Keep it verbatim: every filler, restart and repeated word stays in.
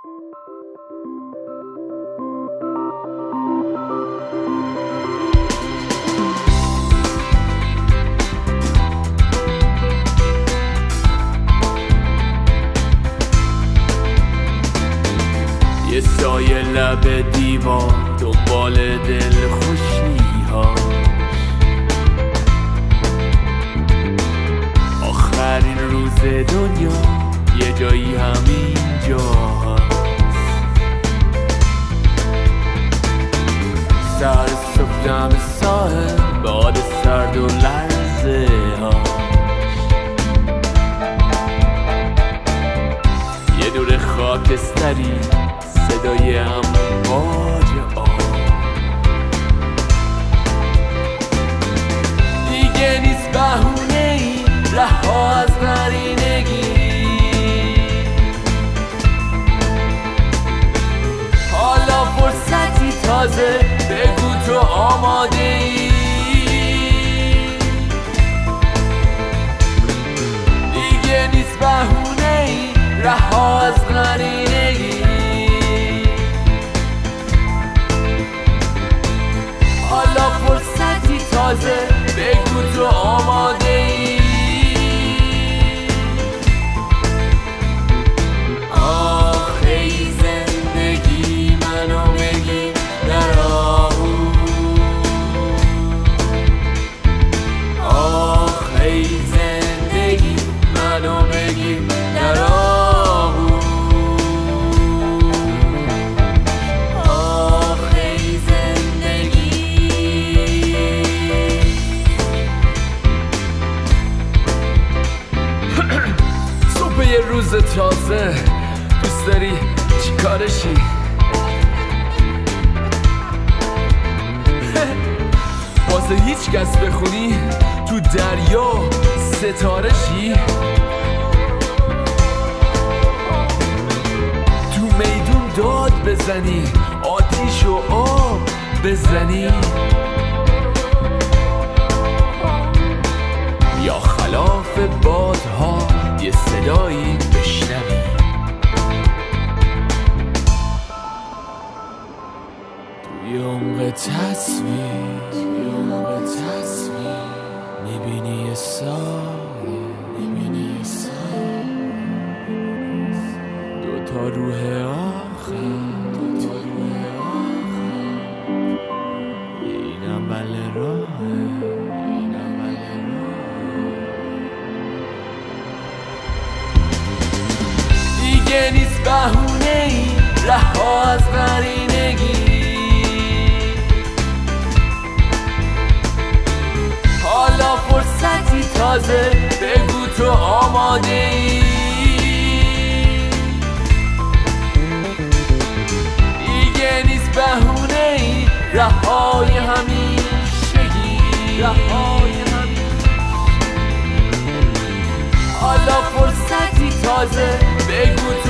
یه سایه لب دیوار دنبال دل خوشی ها، آخرین روز دنیا یه جایی همینجا هست. سر صبح دم ساحل باد سرد و لرزه ها، یه دور خاکستری صدای امواج آب. دیگه نیست بهونه ای رها از نرینگی، حالا فرصتی تازه بگو تو آماده ای. دیگه نیست بهونه ای رها از نرینگی، حالا فرصتی تازه بگو تو آماده ای. آخ ای زندگی منو بگی در آغوش، آخ ای زندگی منو بگی در آغوش، آخ ای زندگی. صبح یه روز تازه دوست داری چی کارشی؟ واسه هیچ کس بخونی تو دریا ستارشی؟ تو میدون داد بزنی آتیش و آب بزنی؟ یا خلاف بادها یه صدایی بشنوی؟ توی عمق تصویر، توی عمق تصویر میبینی یه سایه، میبینی یه سایه، دوتا روح آخر، دوتا روح آخر، اینم بله راهه، اینم بله راهه. دیگه نیست بهونه ای رها از نرینگی، حالا فرصتی تازه بگو تو آماده ای. دیگه نیست بهونه ای رهای همیشگی، رهای همیشگی، حالا فرصتی تازه بگو تو